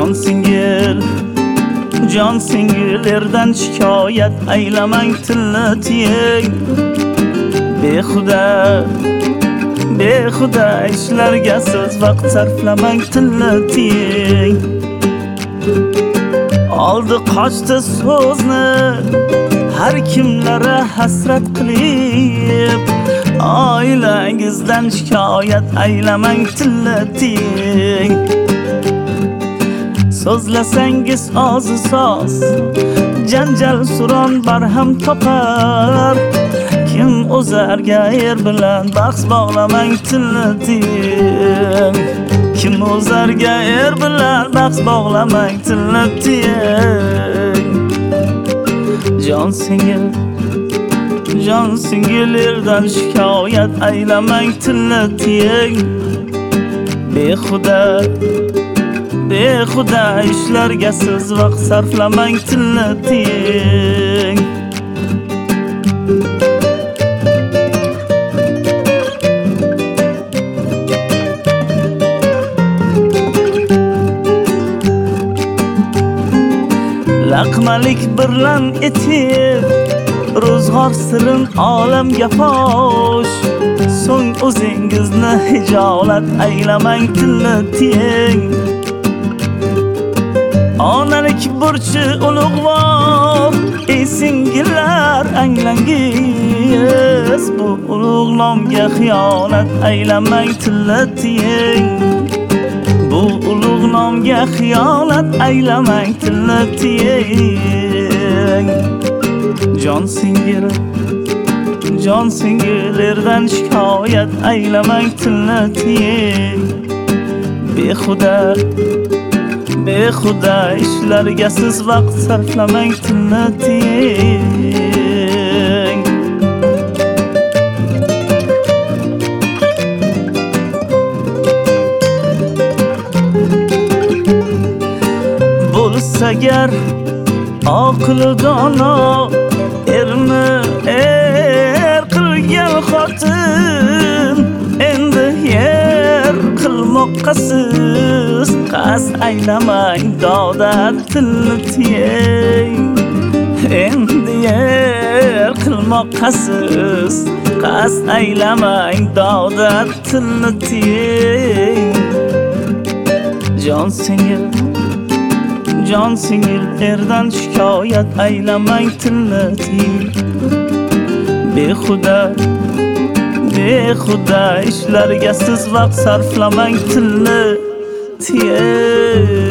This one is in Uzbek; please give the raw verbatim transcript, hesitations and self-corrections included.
Jon singil, jon singillerdan shikoyat aylamang, tilni tiying. Behuda, behuda ishlarga siz vaqt sarflamang, tilni tiying. Oldi qochdi so'zni har kimlara hasrat qilib, oilangizdan shikoyat aylamang, tilni tiying. So'zlasangiz ozi soz, janjal suron barham topar. Kim o'zarga er bilan bahs bog'lamang, tilni tiying. Kim o'zarga er bilan bahs bog'lamang, tilni tiying. Jon singil, jon singillerdan shikoyat aylamang, tilni tiying. Behuda, behuda ishlarga siz vaqt sarflamang, tilni tiying. Laqmalik birlan etib, ro'zg'or sirin olamga fosh. So'ng o'zingizni hijolat aylamang, tilni tiying. Onalik burchi ulug'vor, ey singillar anglangiz. Bu ulug' nomga xiyonat aylamang, tilni tiying. Bu ulug' nomga xiyonat aylamang, tilni tiying. Jon singil, jon singillerdan shikoyat aylamang, tilni tiying. Behuda, behuda ishlarga siz vaqt sarflamang, tilni tiying. Bo'lsa agar aqli dono, erni er qilgan xotin, endi yer qilmoqqa siz qasd aylamang, dodat tilni tiying. Endi yer qilmoqqa siz qasd aylamang, dodat tilni tiying. Jon singil, jon singillerdan shikoyat aylamang, tilni tiying. Behuda, behuda ishlarga siz vaqt sarflamang, tilni tiying.